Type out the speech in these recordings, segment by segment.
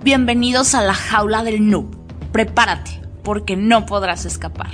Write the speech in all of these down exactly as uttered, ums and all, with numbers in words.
Bienvenidos a la jaula del noob. Prepárate, porque no podrás escapar.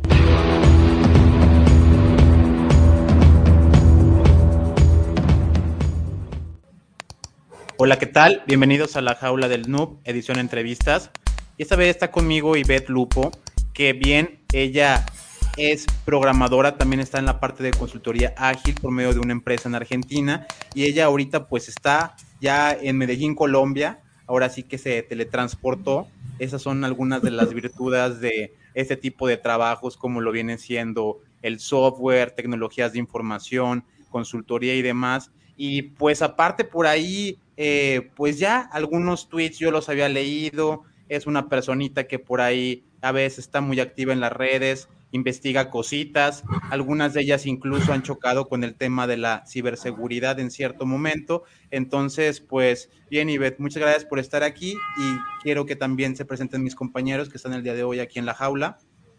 Hola, ¿qué tal? Bienvenidos a la jaula del noob, edición entrevistas. Y esta vez está conmigo Ivette Lupo, que bien, ella es programadora, también está en la parte de consultoría ágil por medio de una empresa en Argentina, y ella ahorita pues está ya en Medellín, Colombia. Ahora sí que se teletransportó. Esas son algunas de las virtudes de este tipo de trabajos, como lo viene siendo el software, tecnologías de información, consultoría y demás. Y pues aparte por ahí, eh, pues ya algunos tweets yo los había leído. Es una personita que por ahí a veces está muy activa en las redes, investiga cositas, algunas de ellas incluso han chocado con el tema de la ciberseguridad en cierto momento. Entonces, pues bien, Ivette, muchas gracias por estar aquí y quiero que también se presenten mis compañeros que están el día de hoy aquí en la jaula.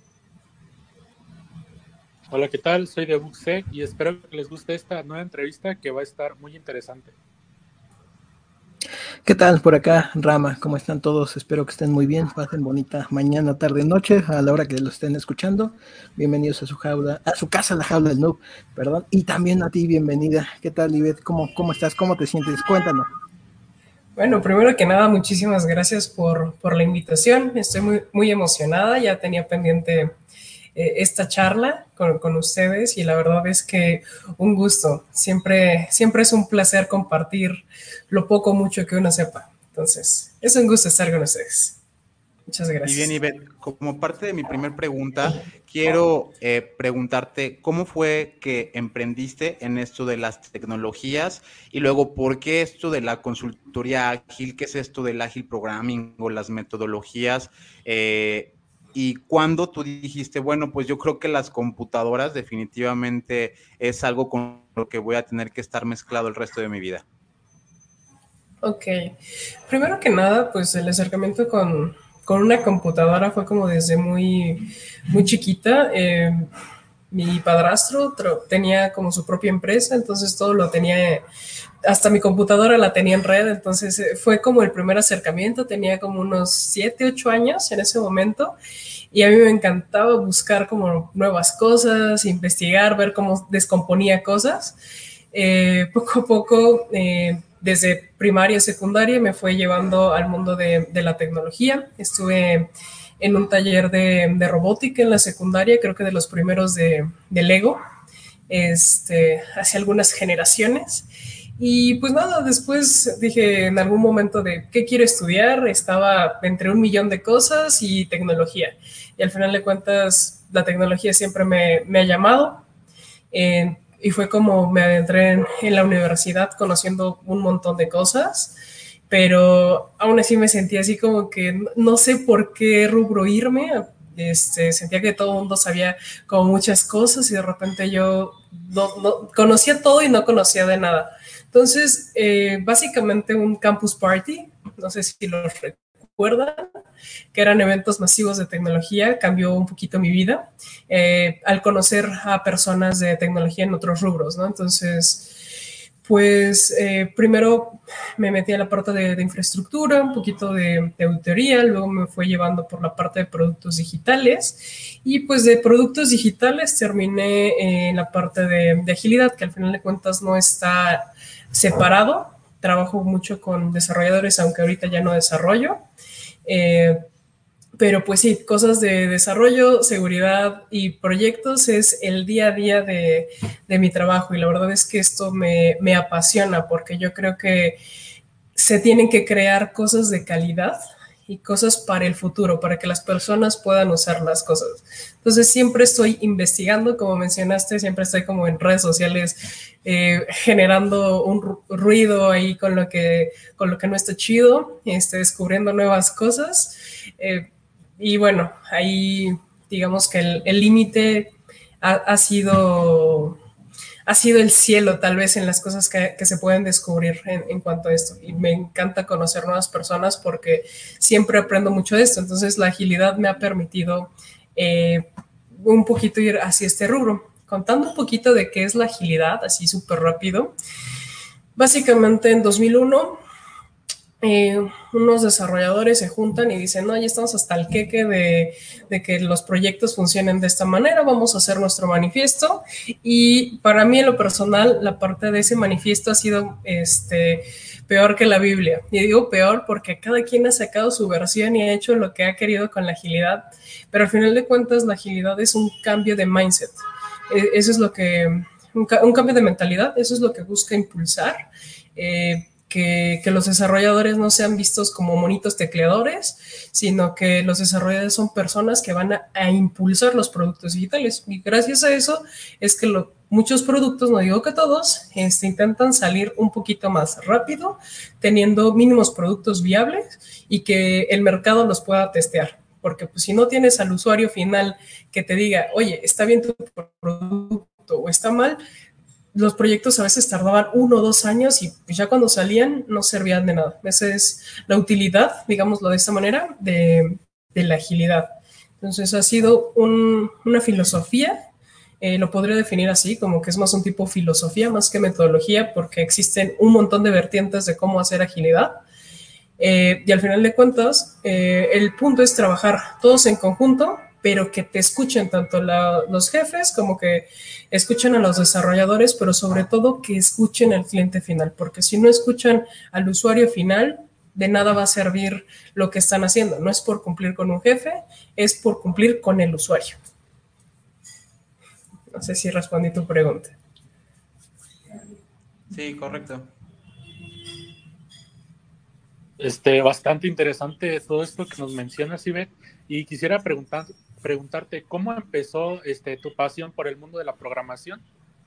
Hola, ¿qué tal? Soy de Buxec y espero que les guste esta nueva entrevista que va a estar muy interesante. ¿Qué tal? Por acá, Rama, ¿cómo están todos? Espero que estén muy bien, pasen bonita mañana, tarde, noche, a la hora que lo estén escuchando. Bienvenidos a su jaula, a su casa, la jaula del noob, perdón, y también a ti, bienvenida. ¿Qué tal, Ivette? ¿Cómo, cómo estás? ¿Cómo te sientes? Cuéntanos. Bueno, primero que nada, muchísimas gracias por, por la invitación. Estoy muy, muy emocionada, ya tenía pendiente eh, esta charla con, con ustedes y la verdad es que un gusto. Siempre, siempre es un placer compartir lo poco o mucho que uno sepa. Entonces, es un gusto estar con ustedes. Muchas gracias. Y bien, Ivette, como parte de mi primer pregunta, quiero eh, preguntarte cómo fue que emprendiste en esto de las tecnologías y luego por qué esto de la consultoría ágil, qué es esto del ágil programming o las metodologías, eh, y cuándo tú dijiste, bueno, pues yo creo que las computadoras definitivamente es algo con lo que voy a tener que estar mezclado el resto de mi vida. Ok, primero que nada, pues el acercamiento con, con una computadora fue como desde muy, muy chiquita. Eh, mi padrastro tenía como su propia empresa, entonces todo lo tenía, hasta mi computadora la tenía en red, entonces fue como el primer acercamiento. Tenía como unos siete, ocho años en ese momento y a mí me encantaba buscar como nuevas cosas, investigar, ver cómo descomponía cosas. Eh, poco a poco, eh, desde primaria y secundaria, me fue llevando al mundo de, de la tecnología. Estuve en un taller de, de robótica en la secundaria, creo que de los primeros de, de Lego, este, hace algunas generaciones. Y pues nada, después dije en algún momento de qué quiero estudiar. Estaba entre un millón de cosas y tecnología. Y al final de cuentas, la tecnología siempre me, me ha llamado. Eh, y fue como me adentré en, en la universidad conociendo un montón de cosas, pero aún así me sentía así como que no sé por qué rubro irme. Este, sentía que todo el mundo sabía como muchas cosas y de repente yo no, no, conocía todo y no conocía de nada. Entonces, eh, básicamente un campus party, no sé si lo recuerdan, que eran eventos masivos de tecnología, cambió un poquito mi vida eh, al conocer a personas de tecnología en otros rubros, ¿no? Entonces, pues eh, primero me metí a la parte de, de infraestructura, un poquito de, de auditoría, luego me fue llevando por la parte de productos digitales y pues de productos digitales terminé en la parte de, de agilidad, que al final de cuentas no está separado. Trabajo mucho con desarrolladores, aunque ahorita ya no desarrollo. Eh, pero pues sí, cosas de desarrollo, seguridad y proyectos es el día a día de, de mi trabajo y la verdad es que esto me, me apasiona porque yo creo que se tienen que crear cosas de calidad y cosas para el futuro, para que las personas puedan usar las cosas. Entonces siempre estoy investigando, como mencionaste, siempre estoy como en redes sociales eh, generando un ruido ahí con lo que, con lo que no está chido, este, descubriendo nuevas cosas. Eh, y bueno, ahí digamos que el límite ha, ha sido... ha sido el cielo tal vez en las cosas que, que se pueden descubrir en, en cuanto a esto. Y me encanta conocer nuevas personas porque siempre aprendo mucho de esto. Entonces la agilidad me ha permitido eh, un poquito ir hacia este rubro. Contando un poquito de qué es la agilidad, así súper rápido. Básicamente en dos mil uno eh, unos desarrolladores se juntan y dicen, no, ya estamos hasta el queque de, de que los proyectos funcionen de esta manera, vamos a hacer nuestro manifiesto. Y para mí, en lo personal, la parte de ese manifiesto ha sido este, peor que la Biblia. Y digo peor porque cada quien ha sacado su versión y ha hecho lo que ha querido con la agilidad, pero al final de cuentas la agilidad es un cambio de mindset. Eh, eso es lo que, un, un cambio de mentalidad, eso es lo que busca impulsar. Eh, Que, que los desarrolladores no sean vistos como monitos tecleadores, sino que los desarrolladores son personas que van a, a impulsar los productos digitales. Y gracias a eso es que lo, muchos productos, no digo que todos, este, intentan salir un poquito más rápido, teniendo mínimos productos viables y que el mercado los pueda testear. Porque pues, si no tienes al usuario final que te diga, oye, está bien tu producto o está mal, los proyectos a veces tardaban uno o dos años y ya cuando salían no servían de nada. Esa es la utilidad, digámoslo de esta manera, de, de la agilidad. Entonces ha sido un, una filosofía, eh, lo podría definir así, como que es más un tipo filosofía más que metodología, porque existen un montón de vertientes de cómo hacer agilidad. Eh, y al final de cuentas, eh, el punto es trabajar todos en conjunto, pero que te escuchen tanto la, los jefes como que escuchen a los desarrolladores, pero sobre todo que escuchen al cliente final, porque si no escuchan al usuario final, de nada va a servir lo que están haciendo. No es por cumplir con un jefe, es por cumplir con el usuario. No sé si respondí tu pregunta. Sí, correcto. Este, bastante interesante todo esto que nos mencionas, Ivette, y quisiera preguntar, preguntarte, ¿cómo empezó este, tu pasión por el mundo de la programación?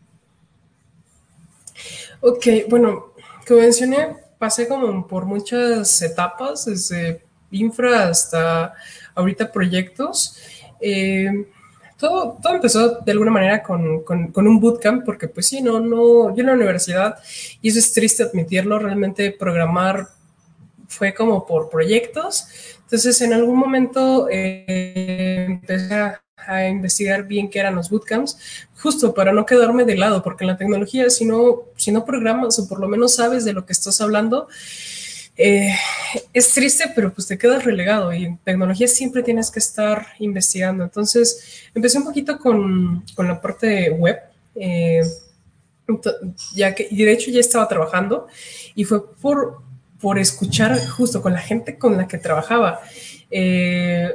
Ok, bueno, como mencioné, pasé como por muchas etapas, desde infra hasta ahorita proyectos. Eh, todo, todo empezó de alguna manera con, con, con un bootcamp, porque pues sí, no, no, yo en la universidad, y eso es triste admitirlo, realmente programar fue como por proyectos. Entonces, en algún momento eh, empecé a, a investigar bien qué eran los bootcamps, justo para no quedarme de lado, porque en la tecnología, si no, si no programas o por lo menos sabes de lo que estás hablando, eh, es triste, pero pues te quedas relegado y en tecnología siempre tienes que estar investigando. Entonces, empecé un poquito con, con la parte web. Eh, ya que, y de hecho ya estaba trabajando y fue por, por escuchar justo con la gente con la que trabajaba. Eh,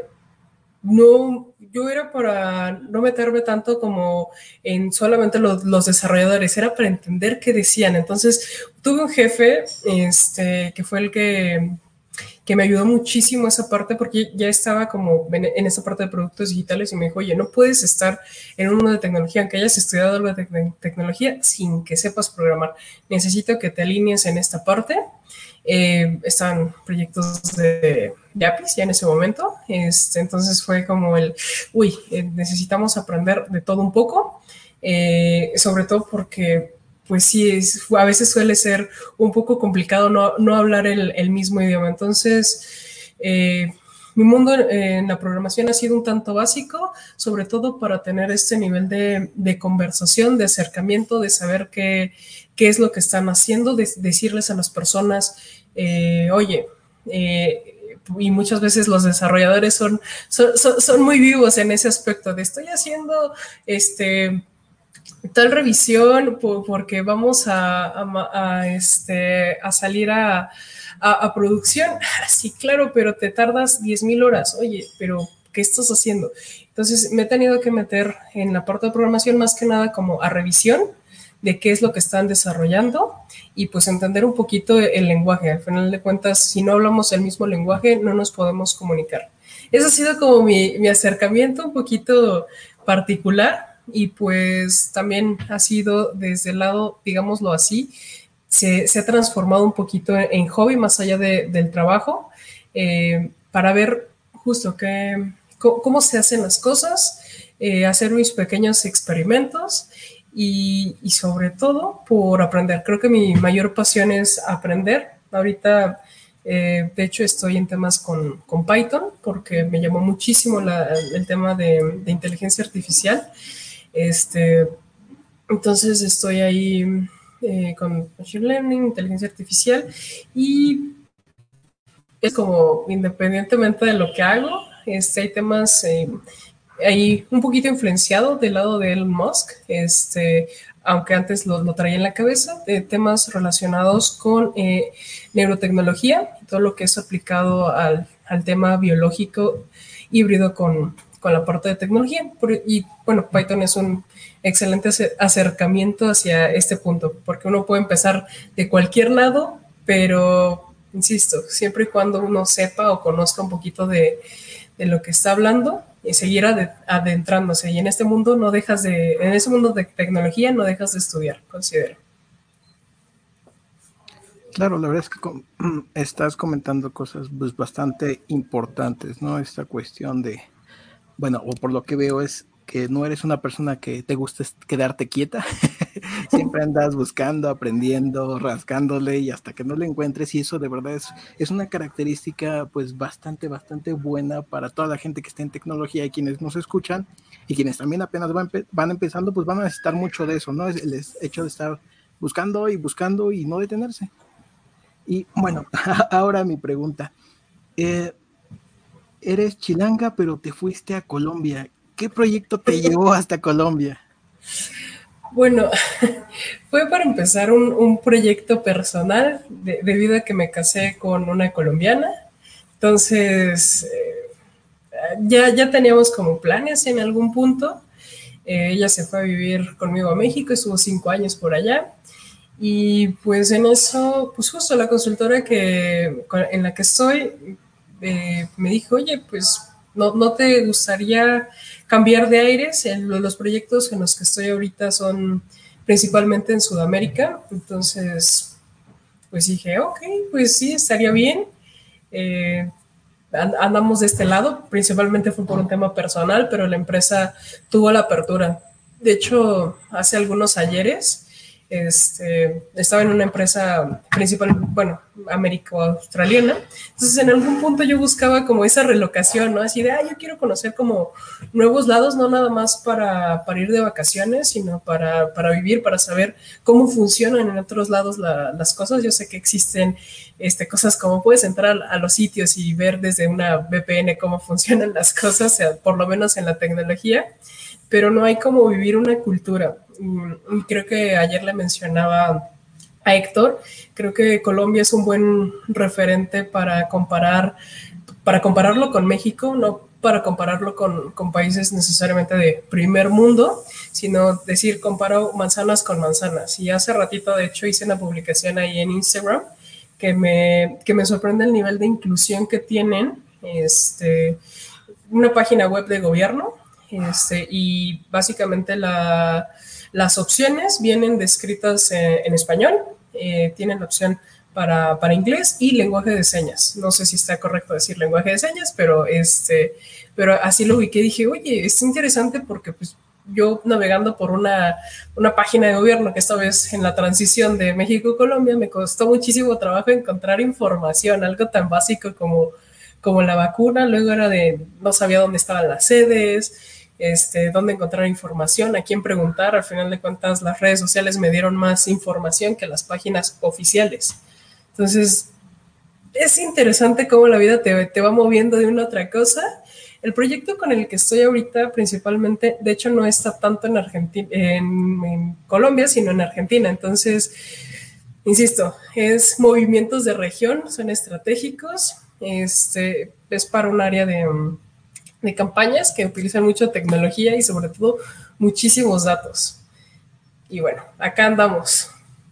no, yo era para no meterme tanto como en solamente los, los desarrolladores, era para entender qué decían. Entonces tuve un jefe este, que fue el que que me ayudó muchísimo esa parte porque ya estaba como en, en esa parte de productos digitales y me dijo, oye, no puedes estar en un mundo de tecnología, aunque hayas estudiado algo de te tecnología, sin que sepas programar. Necesito que te alinees en esta parte. Eh, estaban proyectos de, de A P Is ya en ese momento, este, entonces fue como el, uy, eh, necesitamos aprender de todo un poco, eh, sobre todo porque pues sí, es, a veces suele ser un poco complicado no, no hablar el, el mismo idioma. Entonces, eh, mi mundo en la programación ha sido un tanto básico, sobre todo para tener este nivel de, de conversación, de acercamiento, de saber qué, qué es lo que están haciendo, de decirles a las personas, eh, oye, eh, y muchas veces los desarrolladores son, son, son, son muy vivos en ese aspecto de estoy haciendo este tal revisión por, porque vamos a, a, a, este, a salir a, a, a producción. Sí, claro, pero te tardas diez mil horas. Oye, pero ¿qué estás haciendo? Entonces me he tenido que meter en la parte de programación más que nada como a revisión de qué es lo que están desarrollando y pues entender un poquito el lenguaje. Al final de cuentas, si no hablamos el mismo lenguaje, no nos podemos comunicar. Eso ha sido como mi, mi acercamiento un poquito particular. Y pues también ha sido desde el lado, digámoslo así, se, se ha transformado un poquito en, en hobby más allá de, del trabajo, eh, para ver justo que, cómo, cómo se hacen las cosas, eh, hacer mis pequeños experimentos y, y sobre todo por aprender. Creo que mi mayor pasión es aprender. Ahorita, eh, de hecho, estoy en temas con, con Python porque me llamó muchísimo la, el tema de, de inteligencia artificial. Este, entonces estoy ahí eh, con Machine Learning, inteligencia artificial y es como independientemente de lo que hago, este, hay temas eh, ahí un poquito influenciado del lado de Elon Musk, este, aunque antes lo, lo traía en la cabeza, de temas relacionados con eh, neurotecnología, todo lo que es aplicado al, al tema biológico híbrido con, con la parte de tecnología. Y bueno, Python es un excelente acercamiento hacia este punto, porque uno puede empezar de cualquier lado, pero, insisto, siempre y cuando uno sepa o conozca un poquito de, de lo que está hablando y seguir adentrándose. Y en este mundo no dejas de, en ese mundo de tecnología no dejas de estudiar, considero. Claro, la verdad es que com estás comentando cosas pues, bastante importantes, ¿no? Esta cuestión de, bueno, o por lo que veo es que no eres una persona que te gusta quedarte quieta, siempre andas buscando, aprendiendo, rascándole y hasta que no lo encuentres, y eso de verdad es, es una característica pues bastante, bastante buena para toda la gente que está en tecnología y quienes nos escuchan y quienes también apenas van, van empezando, pues van a necesitar mucho de eso, ¿no? Es el hecho de estar buscando y buscando y no detenerse. Y bueno, ahora mi pregunta, eh, eres chilanga pero te fuiste a Colombia, ¿qué proyecto te llevó hasta Colombia? Bueno, fue para empezar un, un proyecto personal de, debido a que me casé con una colombiana. Entonces, eh, ya, ya teníamos como planes en algún punto. Eh, ella se fue a vivir conmigo a México, estuvo cinco años por allá. Y pues en eso, pues justo la consultora que, en la que estoy eh, me dijo, oye, pues no, no te gustaría cambiar de aires. En los proyectos en los que estoy ahorita son principalmente en Sudamérica. Entonces, pues dije, ok, pues sí, estaría bien. Eh, andamos de este lado, principalmente fue por un tema personal, pero la empresa tuvo la apertura. De hecho, hace algunos ayeres, este, estaba en una empresa principal, bueno, américo-australiana. Entonces, en algún punto yo buscaba como esa relocación, ¿no? Así de, ah, yo quiero conocer como nuevos lados, no nada más para, para ir de vacaciones, sino para, para vivir, para saber cómo funcionan en otros lados la, las cosas. Yo sé que existen este, cosas como puedes entrar a los sitios y ver desde una V P N cómo funcionan las cosas, por lo menos en la tecnología, pero no hay como vivir una cultura. Y creo que ayer le mencionaba a Héctor, creo que Colombia es un buen referente para comparar, para compararlo con México, no para compararlo con, con países necesariamente de primer mundo, sino decir, comparo manzanas con manzanas. Y hace ratito, de hecho, hice una publicación ahí en Instagram que me, que me sorprende el nivel de inclusión que tienen, este, una página web de gobierno, este, y básicamente la, las opciones vienen descritas en, en español, eh, tienen la opción para, para inglés y lenguaje de señas. No sé si está correcto decir lenguaje de señas, pero, este, pero así lo ubiqué y dije, oye, es interesante porque pues yo navegando por una, una página de gobierno que esta vez en la transición de México a Colombia me costó muchísimo trabajo encontrar información, algo tan básico como, como la vacuna. Luego era de no sabía dónde estaban las sedes, este, dónde encontrar información, a quién preguntar. Al final de cuentas las redes sociales me dieron más información que las páginas oficiales. Entonces es interesante cómo la vida te, te va moviendo de una a otra cosa. El proyecto con el que estoy ahorita principalmente, de hecho no está tanto en Argentina, en, en Colombia, sino en Argentina. Entonces, insisto, es movimientos de región, son estratégicos, este, es para un área de, de campañas que utilizan mucha tecnología y sobre todo muchísimos datos. Y bueno, acá andamos.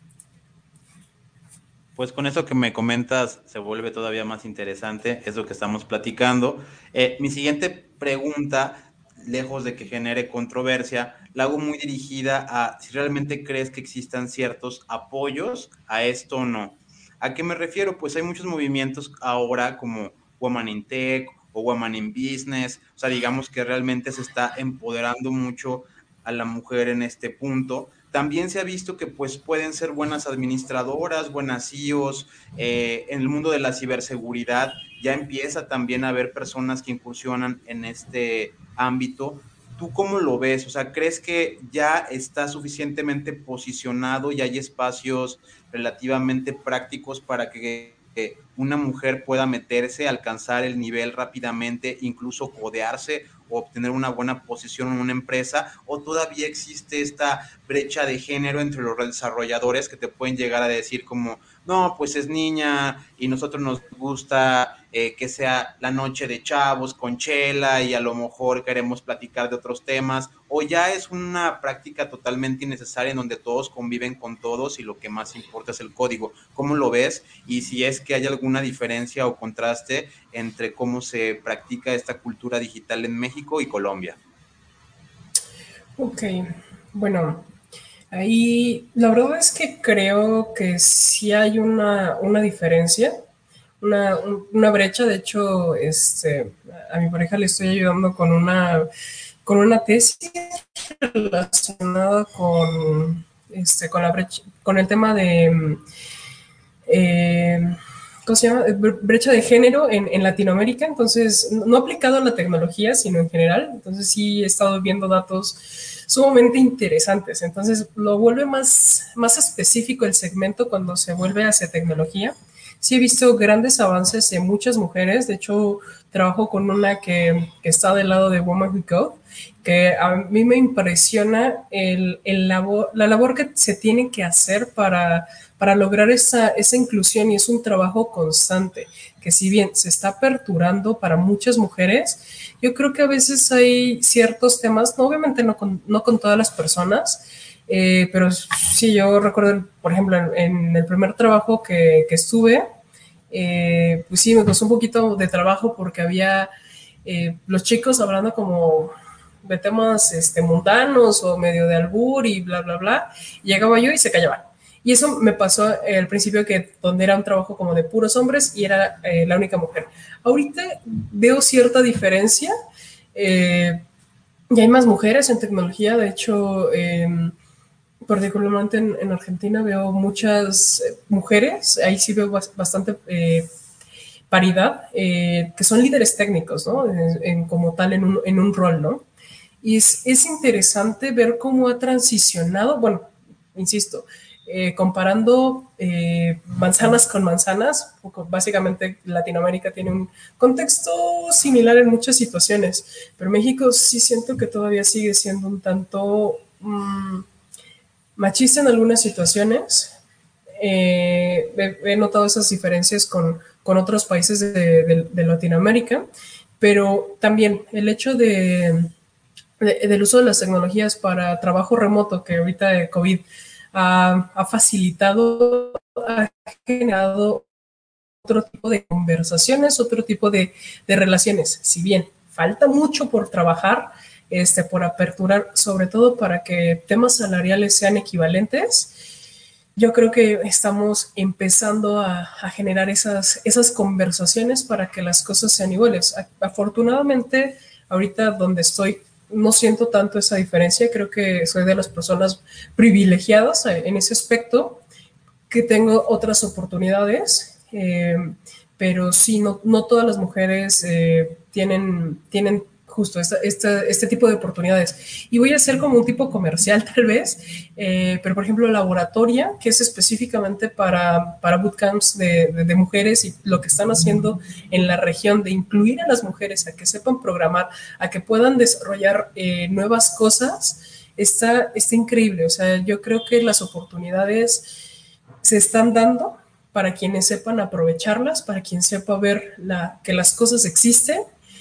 Pues con eso que me comentas se vuelve todavía más interesante, es lo que estamos platicando. Eh, mi siguiente pregunta, lejos de que genere controversia, la hago muy dirigida a si realmente crees que existan ciertos apoyos a esto o no. ¿A qué me refiero? Pues hay muchos movimientos ahora como Woman in Tech o Woman in Business, o sea, digamos que realmente se está empoderando mucho a la mujer en este punto. También se ha visto que pues pueden ser buenas administradoras, buenas C E Os, eh, en el mundo de la ciberseguridad ya empieza también a haber personas que incursionan en este ámbito. ¿Tú cómo lo ves? O sea, ¿crees que ya está suficientemente posicionado y hay espacios relativamente prácticos para que que una mujer pueda meterse, alcanzar el nivel rápidamente, incluso codearse o obtener una buena posición en una empresa, o todavía existe esta brecha de género entre los desarrolladores que te pueden llegar a decir como, no, pues es niña y nosotros nos gusta eh, que sea la noche de chavos con chela y a lo mejor queremos platicar de otros temas, o ya es una práctica totalmente innecesaria en donde todos conviven con todos y lo que más importa es el código. ¿Cómo lo ves? Y si es que hay alguna diferencia o contraste entre cómo se practica esta cultura digital en México y Colombia. Ok, bueno, ahí la verdad es que creo que sí hay una, una diferencia, una, una brecha. De hecho, este, a mi pareja le estoy ayudando con una, con una tesis relacionada con, este, con, la brecha, con el tema de... Eh, ¿cómo se llama? Brecha de género en, en Latinoamérica. Entonces, no aplicado a la tecnología, sino en general. Entonces, sí he estado viendo datos sumamente interesantes. Entonces, lo vuelve más, más específico el segmento cuando se vuelve hacia tecnología. Sí he visto grandes avances de muchas mujeres. De hecho, trabajo con una que, que está del lado de Women Who Code, que a mí me impresiona el, el labor, la labor que se tiene que hacer para, para lograr esa, esa inclusión, y es un trabajo constante, que si bien se está aperturando para muchas mujeres, yo creo que a veces hay ciertos temas, no, obviamente no con, no con todas las personas, eh, pero sí, yo recuerdo, por ejemplo, en, en el primer trabajo que, que estuve, eh, pues sí, me costó un poquito de trabajo porque había eh, los chicos hablando como de temas este, mundanos o medio de albur y bla, bla, bla. Llegaba yo y se callaban. Y eso me pasó eh, al principio, que donde era un trabajo como de puros hombres y era eh, la única mujer. Ahorita veo cierta diferencia. Eh, ya hay más mujeres en tecnología. De hecho, eh, particularmente en, en Argentina veo muchas mujeres. Ahí sí veo bastante eh, paridad, eh, que son líderes técnicos, ¿no? En, en, como tal, en un, en un rol, ¿no? Y es, es interesante ver cómo ha transicionado, bueno, insisto, eh, comparando eh, manzanas con manzanas. Básicamente Latinoamérica tiene un contexto similar en muchas situaciones, pero México sí siento que todavía sigue siendo un tanto mmm, machista en algunas situaciones. Eh, he, he notado esas diferencias con, con otros países de, de, de Latinoamérica, pero también el hecho de... De, del uso de las tecnologías para trabajo remoto, que ahorita de COVID ha, ha facilitado, ha generado otro tipo de conversaciones, otro tipo de, de relaciones. Si bien falta mucho por trabajar, este, por aperturar, sobre todo para que temas salariales sean equivalentes, yo creo que estamos empezando a, a generar esas, esas conversaciones para que las cosas sean iguales. Afortunadamente, ahorita donde estoy, no siento tanto esa diferencia. Creo que soy de las personas privilegiadas en ese aspecto, que tengo otras oportunidades, eh, pero sí, no, no todas las mujeres eh, tienen, tienen justo esta, esta, este tipo de oportunidades. Y voy a hacer como un tipo comercial tal vez, eh, pero por ejemplo Laboratoria, que es específicamente para, para bootcamps de, de, de mujeres, y lo que están haciendo en la región de incluir a las mujeres a que sepan programar, a que puedan desarrollar eh, nuevas cosas, está, está increíble. O sea, yo creo que las oportunidades se están dando para quienes sepan aprovecharlas, para quien sepa ver la, que las cosas existen.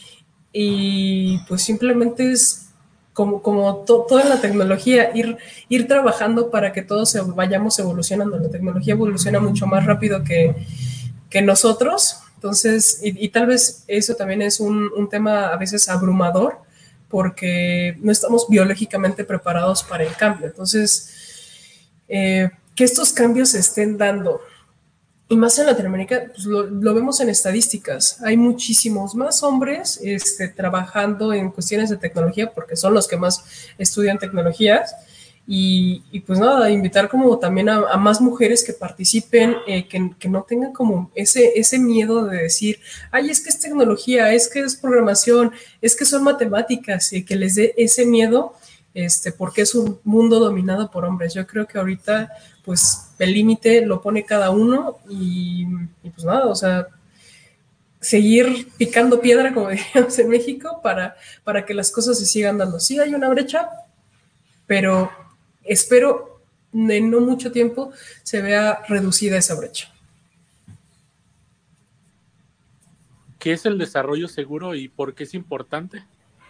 Y pues simplemente es como, como to, toda la tecnología, ir, ir trabajando para que todos se vayamos evolucionando. La tecnología evoluciona mucho más rápido que, que nosotros. Entonces, y, y tal vez eso también es un, un tema a veces abrumador, porque no estamos biológicamente preparados para el cambio. Entonces, eh, que estos cambios se estén dando, y más en Latinoamérica, pues lo, lo vemos en estadísticas. Hay muchísimos más hombres este, trabajando en cuestiones de tecnología, porque son los que más estudian tecnologías. Y, y pues nada, invitar como también a, a más mujeres que participen, eh, que, que no tengan como ese, ese miedo de decir, ay, es que es tecnología, es que es programación, es que son matemáticas, y que les dé ese miedo este, porque es un mundo dominado por hombres. Yo creo que ahorita, pues, el límite lo pone cada uno y, y pues nada, o sea, seguir picando piedra, como diríamos en México, para, para que las cosas se sigan dando. Sí hay una brecha, pero espero en no mucho tiempo se vea reducida esa brecha. ¿Qué es el desarrollo seguro y por qué es importante?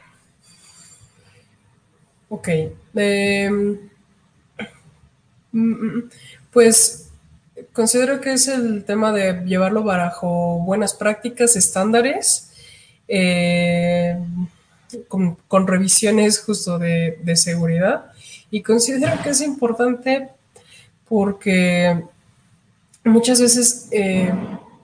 Ok. Eh, pues considero que es el tema de llevarlo bajo buenas prácticas, estándares, eh, con, con revisiones justo de, de seguridad. Y considero que es importante porque muchas veces eh,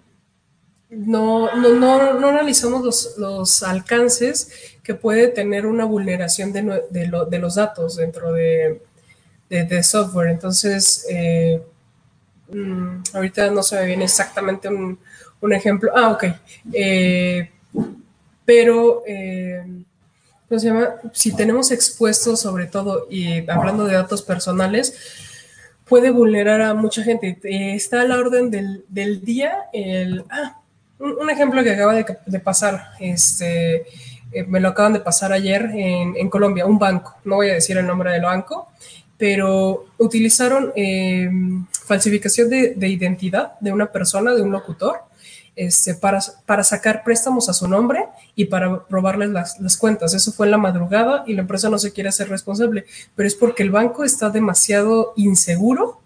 no, no, no, no analizamos los, los alcances que puede tener una vulneración de, de, lo, de los datos dentro de, de, de software. Entonces, eh, mmm, ahorita no se me viene exactamente un, un ejemplo. Ah, ok. Eh, pero, eh, ¿cómo se llama? Si tenemos expuestos, sobre todo, y hablando de datos personales, puede vulnerar a mucha gente. Eh, está a la orden del, del día el... Ah, un, un ejemplo que acaba de, de pasar, este, eh, me lo acaban de pasar ayer en, en Colombia, un banco, no voy a decir el nombre del banco, pero utilizaron eh, falsificación de, de identidad de una persona, de un locutor, este, para, para sacar préstamos a su nombre y para robarles las, las cuentas. Eso fue en la madrugada y la empresa no se quiere hacer responsable, pero es porque el banco está demasiado inseguro,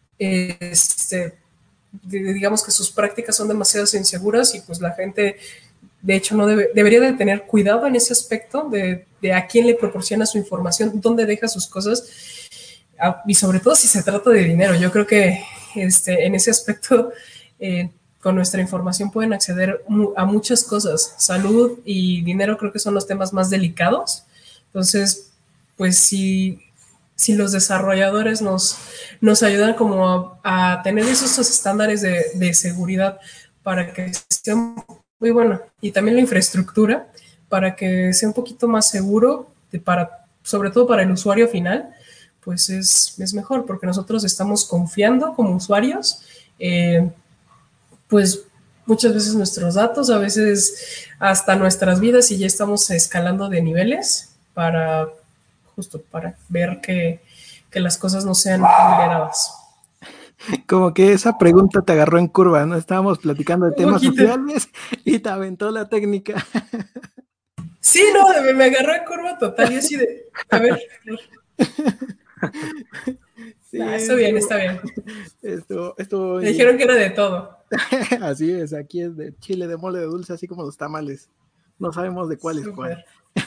este, digamos que sus prácticas son demasiado inseguras y pues la gente de hecho no debe, debería de tener cuidado en ese aspecto de, de a quién le proporciona su información, dónde deja sus cosas y sobre todo si se trata de dinero. Yo creo que este, en ese aspecto eh, con nuestra información pueden acceder a muchas cosas. Salud y dinero creo que son los temas más delicados. Entonces, pues si, si los desarrolladores nos, nos ayudan como a, a tener esos, esos estándares de, de seguridad para que sea muy bueno, y también la infraestructura para que sea un poquito más seguro, de para, sobre todo para el usuario final, pues es, es mejor, porque nosotros estamos confiando como usuarios, eh, pues muchas veces nuestros datos, a veces hasta nuestras vidas, y ya estamos escalando de niveles para justo para ver que, que las cosas no sean vulneradas. Como que esa pregunta te agarró en curva, ¿no? Estábamos platicando de temas sociales y te aventó la técnica. Sí, no, me, me agarró en curva total y así de, a ver. Sí, nah, está bien, está bien. Esto, esto, me dijeron que era de todo. Así es, aquí es de chile, de mole, de dulce, así como los tamales. No sabemos de cuál es cuál.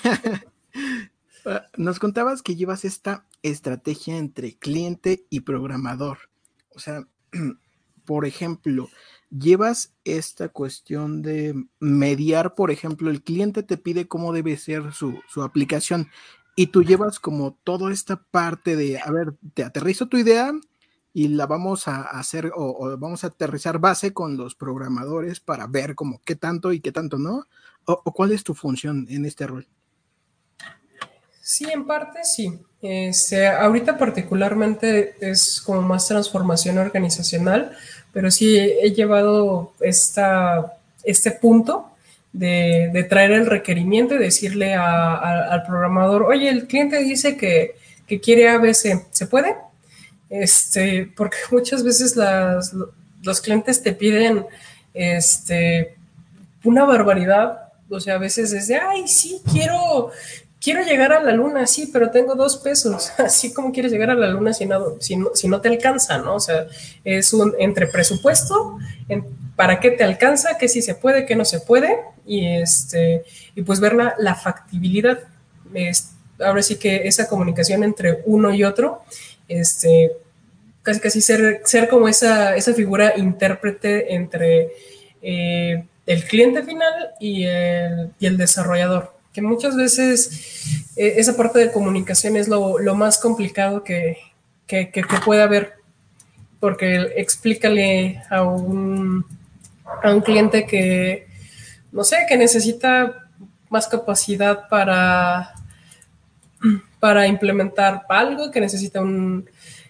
Nos contabas que llevas esta estrategia entre cliente y programador. O sea, por ejemplo, llevas esta cuestión de mediar, por ejemplo, el cliente te pide cómo debe ser su, su aplicación y tú llevas como toda esta parte de, a ver, te aterrizo tu idea y la vamos a hacer o, o vamos a aterrizar base con los programadores para ver como qué tanto y qué tanto no, o, o cuál es tu función en este rol. Sí, en parte sí. Este, ahorita particularmente es como más transformación organizacional, pero sí he llevado esta, este punto de, de traer el requerimiento y decirle a, a, al programador, oye, el cliente dice que, que quiere A B C, ¿se puede? Este, porque muchas veces las, los clientes te piden este, una barbaridad. O sea, a veces es de, ay, sí, quiero... Quiero llegar a la luna, sí, pero tengo dos pesos. Así como quieres llegar a la luna si no, si no, si no te alcanza, ¿no? O sea, es un entre presupuesto, en, para qué te alcanza, qué sí se puede, qué no se puede, y, este, y pues ver la, la factibilidad. Es, ahora sí que esa comunicación entre uno y otro, este, casi casi ser, ser como esa, esa figura intérprete entre eh, el cliente final y el, y el desarrollador. Que muchas veces eh, esa parte de comunicación es lo, lo más complicado que, que, que, que puede haber, porque explícale a un, a un cliente que, no sé, que necesita más capacidad para, para implementar algo que necesita un,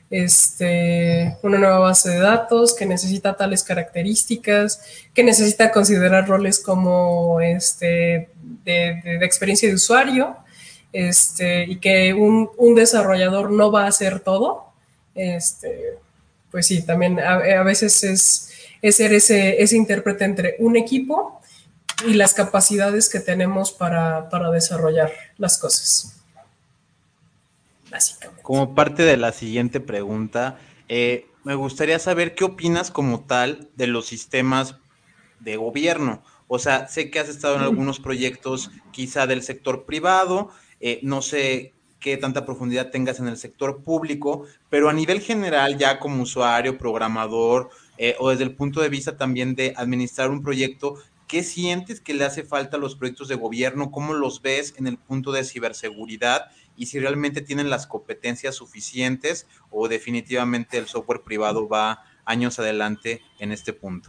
este, una nueva base de datos, que necesita tales características, que necesita considerar roles como este, de, de, de experiencia de usuario, este, y que un, un desarrollador no va a hacer todo. Este, pues sí, también a, a veces es, es ser ese, ese intérprete entre un equipo y las capacidades que tenemos para, para desarrollar las cosas. Básicamente. Como parte de la siguiente pregunta, eh, me gustaría saber qué opinas como tal de los sistemas de gobierno. O sea, sé que has estado en algunos proyectos quizá del sector privado, eh, no sé qué tanta profundidad tengas en el sector público, pero a nivel general, ya como usuario, programador, eh, o desde el punto de vista también de administrar un proyecto, ¿qué sientes que le hace falta a los proyectos de gobierno? ¿Cómo los ves en el punto de ciberseguridad? Y si realmente tienen las competencias suficientes o definitivamente el software privado va años adelante en este punto.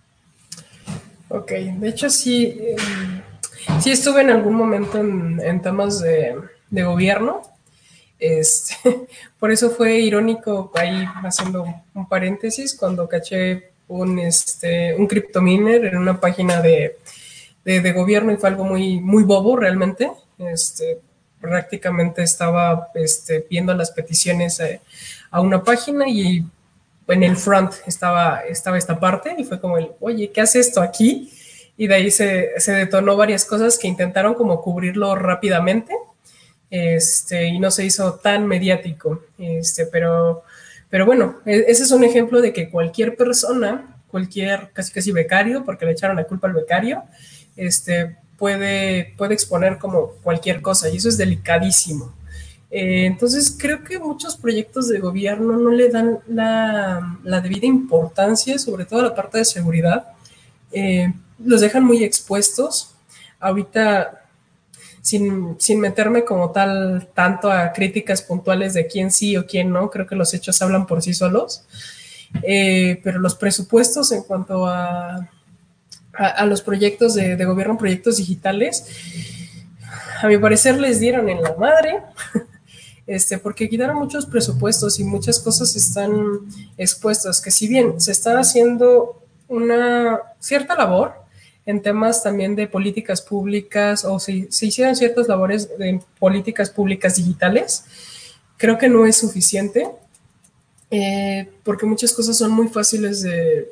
Ok, de hecho sí, eh, sí estuve en algún momento en, en temas de, de gobierno. Este, por eso fue irónico, ahí haciendo un paréntesis, cuando caché un, este, un cryptominer en una página de, de, de gobierno, y fue algo muy, muy bobo realmente. Este, prácticamente estaba este, viendo las peticiones a, a una página, y en el front estaba, estaba esta parte, y fue como el, oye, ¿qué hace esto aquí? Y de ahí se, se detonó varias cosas que intentaron como cubrirlo rápidamente, este, y no se hizo tan mediático, este, pero, pero bueno, ese es un ejemplo de que cualquier persona, cualquier casi casi becario, porque le echaron la culpa al becario, este, puede, puede exponer como cualquier cosa, y eso es delicadísimo. Eh, entonces creo que muchos proyectos de gobierno no le dan la, la debida importancia, sobre todo a la parte de seguridad. Eh, los dejan muy expuestos. Ahorita, sin, sin meterme como tal tanto a críticas puntuales de quién sí o quién no, creo que los hechos hablan por sí solos. Eh, pero los presupuestos en cuanto a, a, a los proyectos de, de gobierno, proyectos digitales, a mi parecer les dieron en la madre. Este, porque quitaron muchos presupuestos y muchas cosas están expuestas, que si bien se está haciendo una cierta labor en temas también de políticas públicas, o si se hicieron ciertas labores de políticas públicas digitales, creo que no es suficiente, eh, porque muchas cosas son muy fáciles de,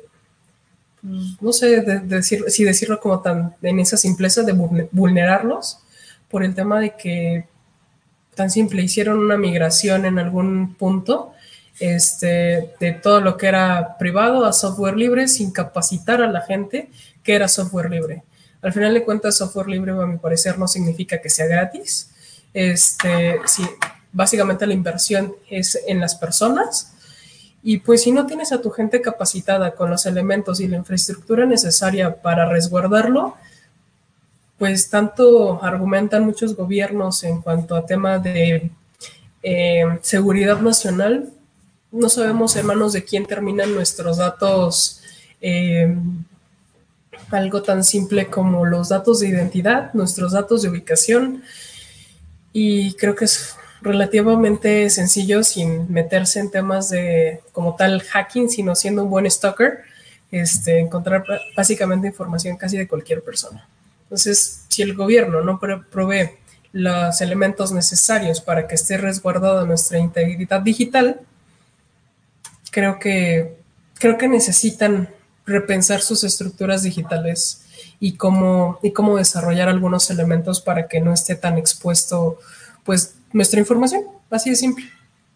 no sé, de, de decir, si decirlo como tan en esa simpleza de vulnerarlos, por el tema de que tan simple, hicieron una migración en algún punto este, de todo lo que era privado a software libre sin capacitar a la gente que era software libre. Al final de cuentas, software libre, a mi parecer, no significa que sea gratis. Este, sí, básicamente la inversión es en las personas, y pues si no tienes a tu gente capacitada con los elementos y la infraestructura necesaria para resguardarlo, pues tanto argumentan muchos gobiernos en cuanto a tema de eh, seguridad nacional. No sabemos en manos de quién terminan nuestros datos, eh, algo tan simple como los datos de identidad, nuestros datos de ubicación, y creo que es relativamente sencillo, sin meterse en temas de como tal hacking, sino siendo un buen stalker, este, encontrar básicamente información casi de cualquier persona. Entonces, si el gobierno no provee los elementos necesarios para que esté resguardada nuestra integridad digital, creo que, creo que necesitan repensar sus estructuras digitales y cómo, y cómo desarrollar algunos elementos para que no esté tan expuesto, pues, nuestra información, así de simple.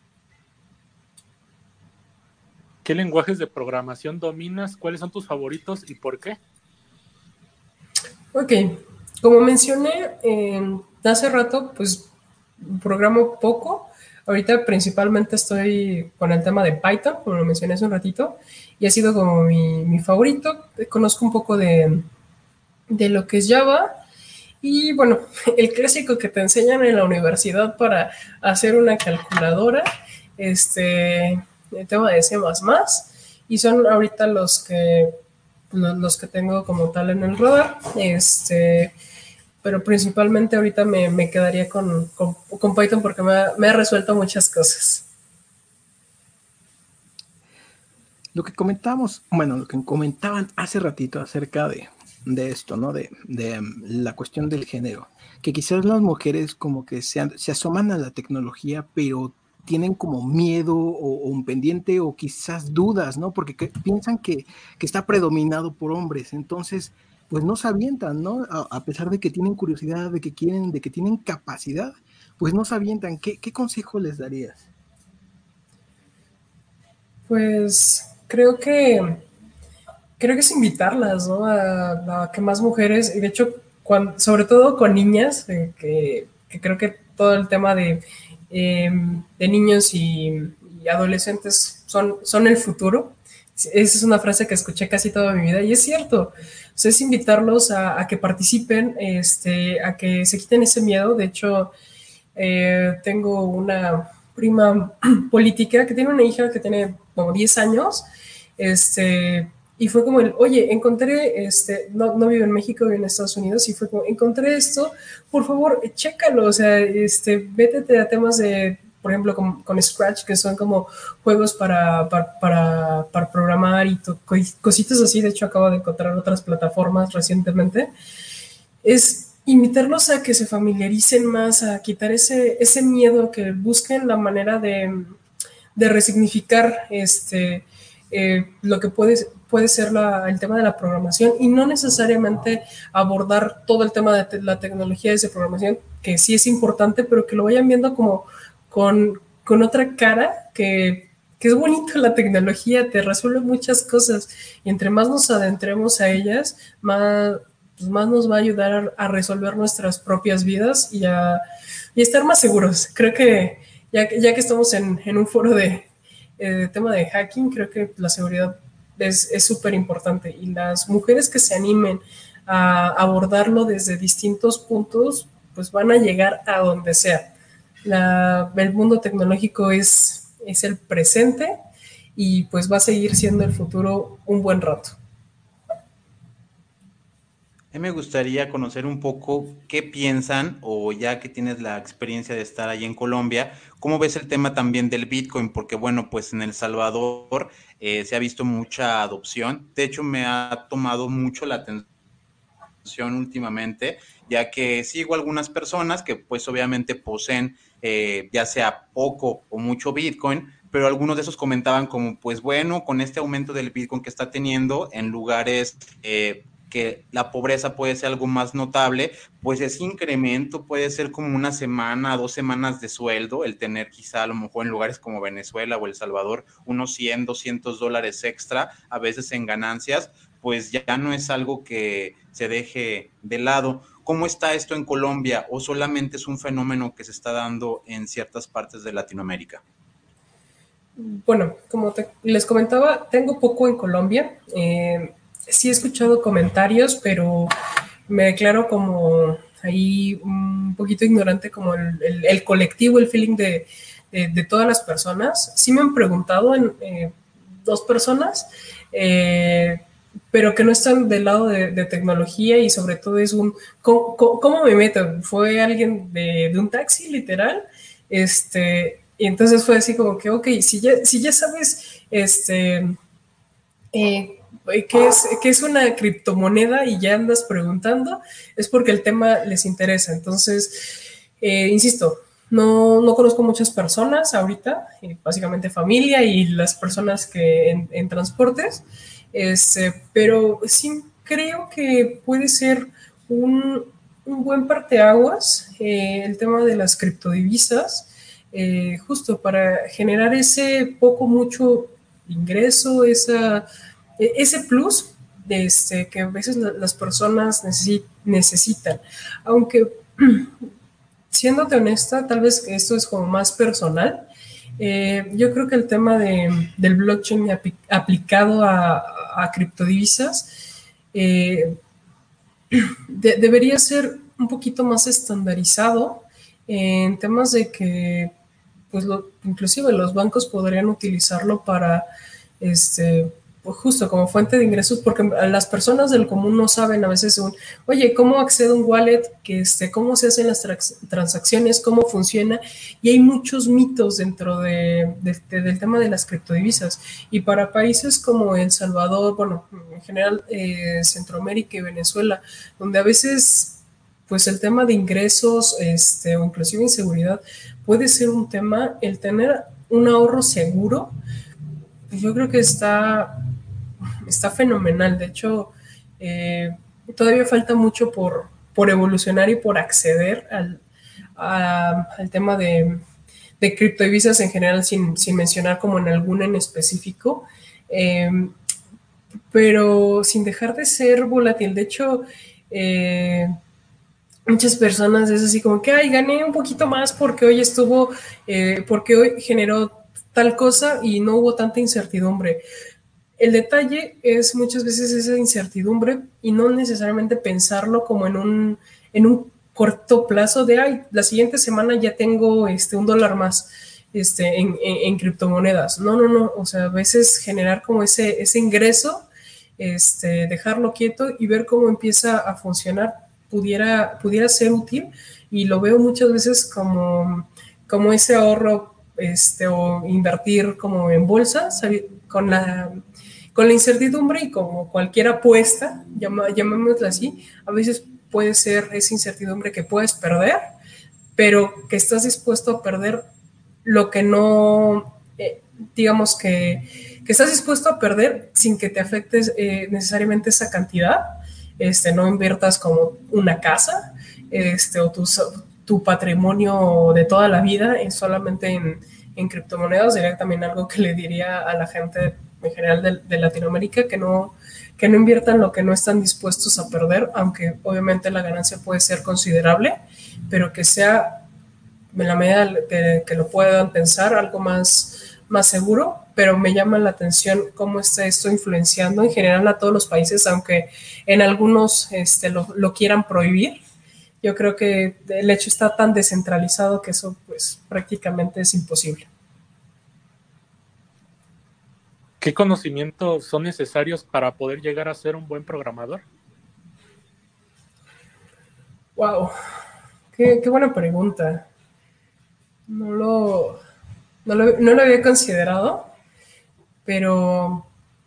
¿Qué lenguajes de programación dominas? ¿Cuáles son tus favoritos y por qué? Ok, como mencioné eh, hace rato, pues programo poco. Ahorita principalmente estoy con el tema de Python, como lo mencioné hace un ratito, y ha sido como mi, mi favorito. Conozco un poco de, de lo que es Java, y bueno, el clásico que te enseñan en la universidad para hacer una calculadora, este, el tema de C más más, y son ahorita los que los que tengo como tal en el radar. Este, pero principalmente ahorita me, me quedaría con, con, con Python porque me ha, me ha resuelto muchas cosas. Lo que comentábamos, bueno, lo que comentaban hace ratito acerca de, de esto, ¿no? De, de um, la cuestión del género, que quizás las mujeres como que se, se asoman a la tecnología, pero tienen como miedo o, o un pendiente o quizás dudas, ¿no? Porque que, piensan que, que está predominado por hombres, entonces pues no se avientan, ¿no? A, a pesar de que tienen curiosidad, de que quieren, de que tienen capacidad, pues no se avientan. ¿Qué, qué consejo les darías? Pues creo que creo que es invitarlas, ¿no? A, a que más mujeres, y de hecho, cuando, sobre todo con niñas, eh, que, que creo que todo el tema de, eh, de niños y, y adolescentes son, son el futuro. Esa es una frase que escuché casi toda mi vida y es cierto. O sea, es invitarlos a, a que participen, este, a que se quiten ese miedo. De hecho, eh, tengo una prima política que tiene una hija que tiene como diez años, este, y fue como el, oye, encontré, este, no, no vive en México, vive en Estados Unidos, y fue como, encontré esto, por favor, chécalo, o sea, este, vétete a temas de, por ejemplo, con, con Scratch, que son como juegos para, para, para, para programar y to, cositas así. De hecho, acabo de encontrar otras plataformas recientemente. Es invitarlos a que se familiaricen más, a quitar ese, ese miedo, que busquen la manera de, de resignificar este, eh, lo que puede, puede ser la, el tema de la programación, y no necesariamente abordar todo el tema de te, la tecnología de programación, que sí es importante, pero que lo vayan viendo como con, con otra cara, que, que es bonito. La tecnología te resuelve muchas cosas, y entre más nos adentremos a ellas, más, pues más nos va a ayudar a, a resolver nuestras propias vidas y a, y a estar más seguros. Creo que ya, ya que estamos en, en un foro de, eh, de tema de hacking, creo que la seguridad es súper importante, y las mujeres que se animen a abordarlo desde distintos puntos, pues van a llegar a donde sea. La, el mundo tecnológico es, es el presente, y pues va a seguir siendo el futuro un buen rato. A mí me gustaría conocer un poco qué piensan, o ya que tienes la experiencia de estar ahí en Colombia, ¿cómo ves el tema también del Bitcoin? Porque bueno, pues en El Salvador eh, se ha visto mucha adopción. De hecho, me ha tomado mucho la atención últimamente, ya que sigo algunas personas que pues obviamente poseen eh, ya sea poco o mucho Bitcoin, pero algunos de esos comentaban como, pues bueno, con este aumento del Bitcoin que está teniendo en lugares eh, que la pobreza puede ser algo más notable, pues ese incremento puede ser como una semana, dos semanas de sueldo, el tener quizá a lo mejor en lugares como Venezuela o El Salvador unos cien, doscientos dólares extra, a veces en ganancias, pues ya no es algo que se deje de lado. ¿Cómo está esto en Colombia, o solamente es un fenómeno que se está dando en ciertas partes de Latinoamérica? Bueno, como te, les comentaba, tengo poco en Colombia. Eh, sí he escuchado comentarios, pero me declaro como ahí un poquito ignorante, como el, el, el colectivo, el feeling de, de, de, todas las personas. Sí me han preguntado en eh, dos personas, eh, pero que no están del lado de, de tecnología, y sobre todo es un, ¿cómo, cómo me meto? ¿Fue alguien de, de un taxi, literal? Este, y entonces fue así como que, ok, si ya, si ya sabes, este, eh, ¿qué es, qué es una criptomoneda y ya andas preguntando? Es porque el tema les interesa. Entonces, eh, insisto, no, no conozco muchas personas ahorita, eh, básicamente familia y las personas que en, en transportes, este, pero sí creo que puede ser un, un buen parteaguas eh, el tema de las criptodivisas, eh, justo para generar ese poco mucho ingreso, esa, ese plus de este, que a veces las personas necesi necesitan. Aunque, siéndote honesta, tal vez esto es como más personal, eh, yo creo que el tema de, del blockchain apl aplicado a, a criptodivisas eh, de, debería ser un poquito más estandarizado, en temas de que pues lo, inclusive los bancos podrían utilizarlo para este, justo como fuente de ingresos, porque las personas del común no saben a veces, un, oye, ¿cómo accedo a un wallet? Que este, ¿cómo se hacen las transacciones? ¿Cómo funciona? Y hay muchos mitos dentro de, de, de, del tema de las criptodivisas. Y para países como El Salvador, bueno, en general eh, Centroamérica y Venezuela, donde a veces pues el tema de ingresos este, o inclusive inseguridad puede ser un tema, el tener un ahorro seguro, pues yo creo que está, está fenomenal. De hecho, eh, todavía falta mucho por, por evolucionar y por acceder al, a, al tema de, de criptodivisas en general, sin, sin mencionar como en alguna en específico, eh, pero sin dejar de ser volátil. De hecho, eh, muchas personas es así como que, ay, gané un poquito más porque hoy estuvo, eh, porque hoy generó tal cosa y no hubo tanta incertidumbre. El detalle es muchas veces esa incertidumbre y no necesariamente pensarlo como en un, en un corto plazo de, ay, la siguiente semana ya tengo este, un dólar más este, en, en, en criptomonedas. No, no, no. O sea, a veces generar como ese, ese ingreso, este, dejarlo quieto y ver cómo empieza a funcionar pudiera, pudiera ser útil, y lo veo muchas veces como, como ese ahorro este, o invertir como en bolsa, con la, con la incertidumbre y como cualquier apuesta, llama, llamémosla así, a veces puede ser esa incertidumbre que puedes perder, pero que estás dispuesto a perder lo que no, eh, digamos que, que estás dispuesto a perder sin que te afecte eh, necesariamente esa cantidad. Este, no inviertas como una casa este, o tu, tu patrimonio de toda la vida en solamente en, en criptomonedas. Sería también algo que le diría a la gente en general de, de Latinoamérica, que no, que no inviertan lo que no están dispuestos a perder, aunque obviamente la ganancia puede ser considerable, pero que sea en la medida que, que lo puedan pensar algo más, más seguro. Pero me llama la atención cómo está esto influenciando en general a todos los países, aunque en algunos este, lo, lo quieran prohibir. Yo creo que el hecho está tan descentralizado que eso pues prácticamente es imposible. ¿Qué conocimientos son necesarios para poder llegar a ser un buen programador? Wow, qué, qué buena pregunta. No lo, no lo, no lo había considerado, pero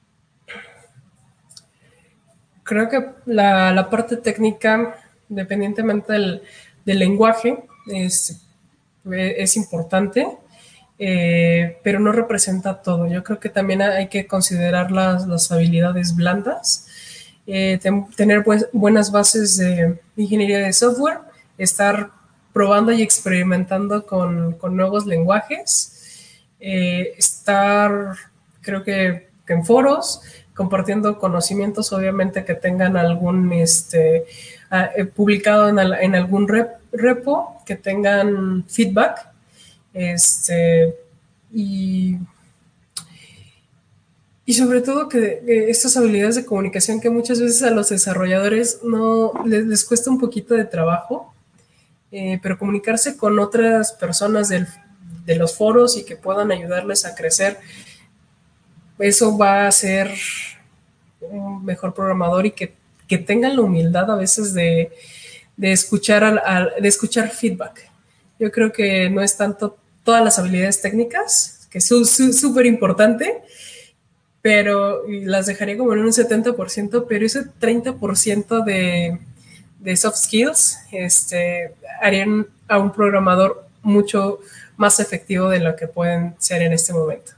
creo que la, la parte técnica, independientemente del, del lenguaje, es, es importante, eh, pero no representa todo. Yo creo que también hay que considerar las, las habilidades blandas, eh, ten, tener pues, buenas bases de ingeniería de software, estar probando y experimentando con, con nuevos lenguajes, eh, estar, creo que, que en foros, compartiendo conocimientos, obviamente que tengan algún, este, uh, publicado en, al, en algún rep, repo, que tengan feedback, este, y, y sobre todo que, que estas habilidades de comunicación que muchas veces a los desarrolladores no les, les cuesta un poquito de trabajo, eh, pero comunicarse con otras personas del, de los foros y que puedan ayudarles a crecer, eso va a hacer un mejor programador, y que, que tengan la humildad a veces de, de, escuchar al, al, de escuchar feedback. Yo creo que no es tanto todas las habilidades técnicas, que es súper importante, pero las dejaría como en un setenta por ciento, pero ese treinta por ciento de, de soft skills este, harían a un programador mucho más efectivo de lo que pueden ser en este momento.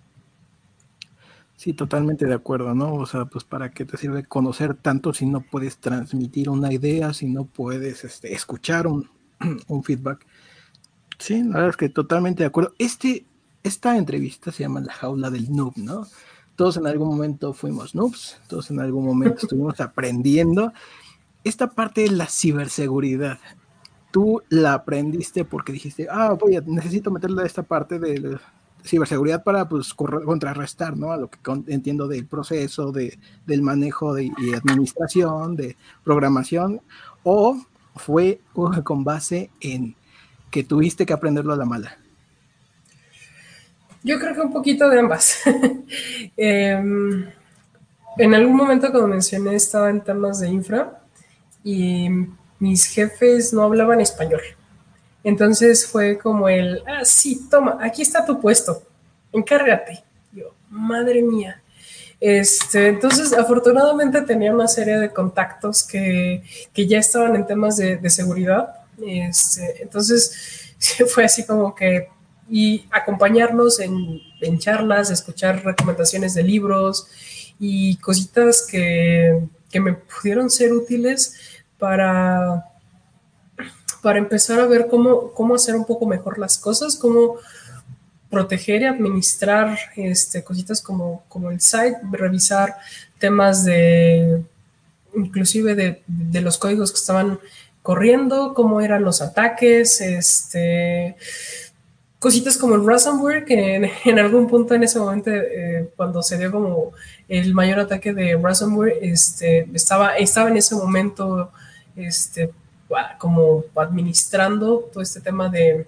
Sí, totalmente de acuerdo, ¿no? O sea, pues para qué te sirve conocer tanto si no puedes transmitir una idea, si no puedes este, escuchar un, un feedback. Sí, la verdad es que totalmente de acuerdo. Este, esta entrevista se llama La Jaula del Noob, ¿no? Todos en algún momento fuimos noobs, todos en algún momento estuvimos aprendiendo. Esta parte de la ciberseguridad, tú la aprendiste porque dijiste, ah, voy a, necesito meterle a esta parte de ciberseguridad para pues contrarrestar, ¿no? A lo que con, entiendo del proceso, de, del manejo de, y administración, de programación, o fue uh, con base en que tuviste que aprenderlo a la mala. Yo creo que un poquito de ambas. eh, En algún momento, como mencioné, estaba en temas de infra y mis jefes no hablaban español. Entonces fue como el, ah, sí, toma, aquí está tu puesto, encárgate. Yo, madre mía. Este, entonces, afortunadamente tenía una serie de contactos que, que ya estaban en temas de, de seguridad. Este, entonces, fue así como que, y acompañarnos en, en charlas, escuchar recomendaciones de libros y cositas que, que me pudieron ser útiles para, para empezar a ver cómo, cómo hacer un poco mejor las cosas, cómo proteger y administrar este, cositas como, como el site, revisar temas de, inclusive de, de los códigos que estaban corriendo, cómo eran los ataques, este, cositas como el ransomware, que en, en algún punto en ese momento, eh, cuando se dio como el mayor ataque de ransomware, este, estaba, estaba en ese momento este, como administrando todo este tema de,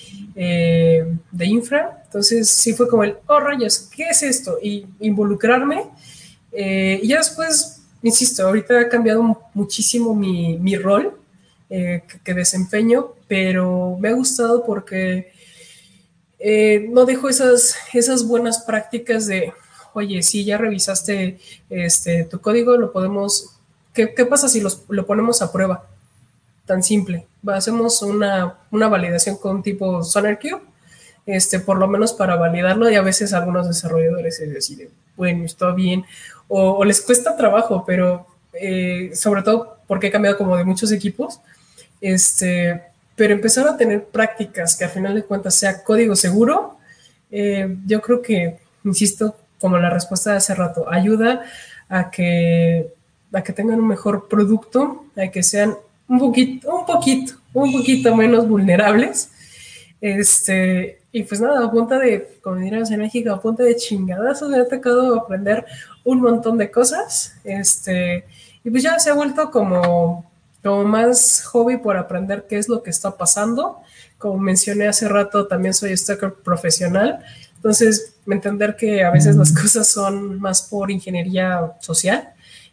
eh, de infra. Entonces sí fue como el, oh rayos, ¿qué es esto? Y involucrarme. Eh, y ya después, insisto, ahorita ha cambiado muchísimo mi, mi rol eh, que, que desempeño, pero me ha gustado porque eh, no dejo esas, esas buenas prácticas de, oye, si ya revisaste este, tu código, lo podemos, ¿qué, qué pasa si los, lo ponemos a prueba? Tan simple. Hacemos una, una validación con tipo SonarQube, este, por lo menos para validarlo, y a veces algunos desarrolladores se deciden, bueno, está bien, o, o les cuesta trabajo, pero eh, sobre todo porque he cambiado como de muchos equipos, este, pero empezar a tener prácticas que al final de cuentas sea código seguro, eh, yo creo que, insisto, como la respuesta de hace rato, ayuda a que, a que tengan un mejor producto, a que sean un poquito, un poquito, un poquito menos vulnerables. Este, y pues nada, a punta de, como diríamos en México, a punta de chingadazos me ha tocado aprender un montón de cosas. Este, y pues ya se ha vuelto como, como más hobby por aprender qué es lo que está pasando. Como mencioné hace rato, también soy stalker profesional. Entonces, entender que a veces las cosas son más por ingeniería social,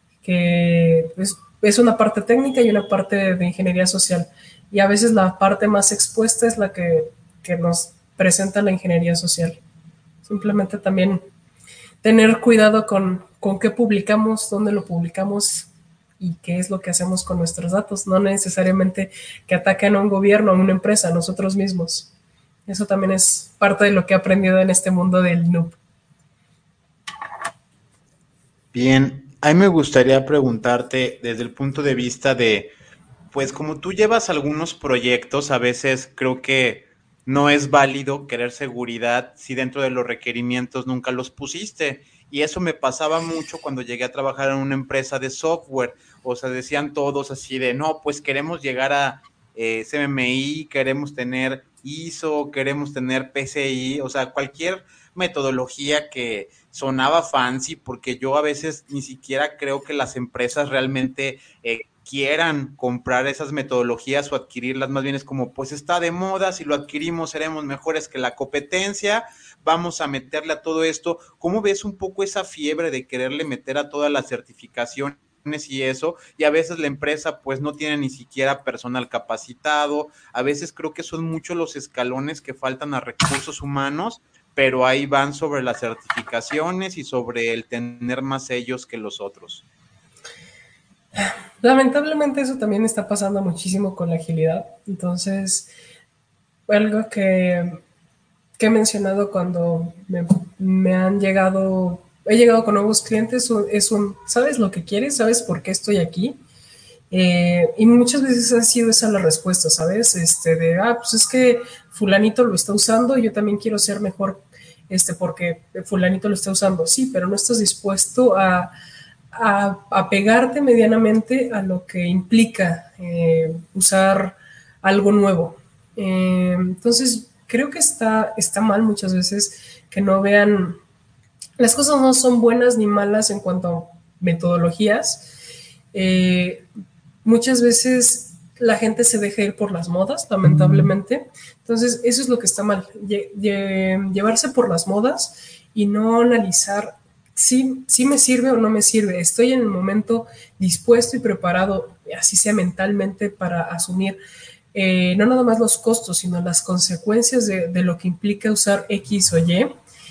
que pues, es una parte técnica y una parte de ingeniería social. Y a veces la parte más expuesta es la que, que nos presenta la ingeniería social. Simplemente también tener cuidado con, con qué publicamos, dónde lo publicamos y qué es lo que hacemos con nuestros datos. No necesariamente que ataquen a un gobierno, a una empresa, a nosotros mismos. Eso también es parte de lo que he aprendido en este mundo del noob. Bien, a mí me gustaría preguntarte desde el punto de vista de, pues como tú llevas algunos proyectos, a veces creo que no es válido querer seguridad si dentro de los requerimientos nunca los pusiste. Y eso me pasaba mucho cuando llegué a trabajar en una empresa de software. O sea, decían todos así de, no, pues queremos llegar a eh, C M M I, queremos tener I S O, queremos tener P C I, o sea, cualquier metodología que sonaba fancy, porque yo a veces ni siquiera creo que las empresas realmente eh, quieran comprar esas metodologías o adquirirlas, más bien es como, pues está de moda, si lo adquirimos seremos mejores que la competencia, vamos a meterle a todo esto. ¿Cómo ves un poco esa fiebre de quererle meter a todas las certificaciones y eso? Y a veces la empresa pues no tiene ni siquiera personal capacitado, a veces creo que son muchos los escalones que faltan a recursos humanos, pero ahí van sobre las certificaciones y sobre el tener más sellos que los otros. Lamentablemente eso también está pasando muchísimo con la agilidad. Entonces, algo que, que he mencionado cuando me, me han llegado, he llegado con nuevos clientes, es un, ¿sabes lo que quieres? ¿Sabes por qué estoy aquí? Eh, y muchas veces ha sido esa la respuesta, ¿sabes? Este, de, ah, pues es que fulanito lo está usando, yo también quiero ser mejor este, porque fulanito lo está usando. Sí, pero no estás dispuesto a a, a pegarte medianamente a lo que implica eh, usar algo nuevo. Eh, entonces, creo que está, está mal muchas veces que no vean, las cosas no son buenas ni malas en cuanto a metodologías. Eh, muchas veces la gente se deja ir por las modas, lamentablemente. Entonces, eso es lo que está mal, lle- lle- llevarse por las modas y no analizar sí, sí me sirve o no me sirve, estoy en el momento dispuesto y preparado, así sea mentalmente, para asumir eh, no nada más los costos, sino las consecuencias de, de lo que implica usar X o Y.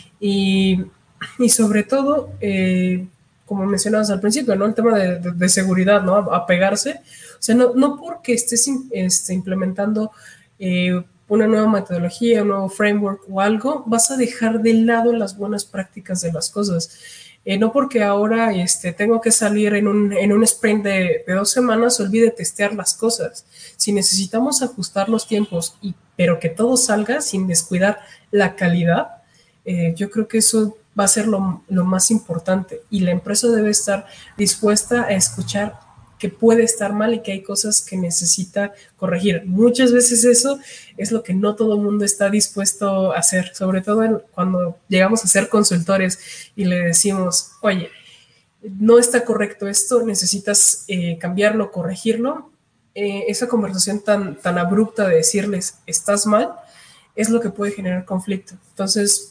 Y, y sobre todo, eh, como mencionabas al principio, ¿no? El tema de, de, de seguridad, ¿no? Apegarse. O sea, no, no porque estés este, implementando eh, una nueva metodología, un nuevo framework o algo, vas a dejar de lado las buenas prácticas de las cosas. Eh, no porque ahora este, tengo que salir en un, en un sprint de, de dos semanas, olvide testear las cosas. Si necesitamos ajustar los tiempos, y, pero que todo salga sin descuidar la calidad, eh, yo creo que eso va a ser lo, lo más importante. Y la empresa debe estar dispuesta a escuchar que puede estar mal y que hay cosas que necesita corregir. Muchas veces eso es lo que no todo el mundo está dispuesto a hacer, sobre todo en, cuando llegamos a ser consultores y le decimos, oye, no está correcto esto, necesitas eh, cambiarlo, corregirlo. Eh, esa conversación tan, tan abrupta de decirles, estás mal, es lo que puede generar conflicto. Entonces,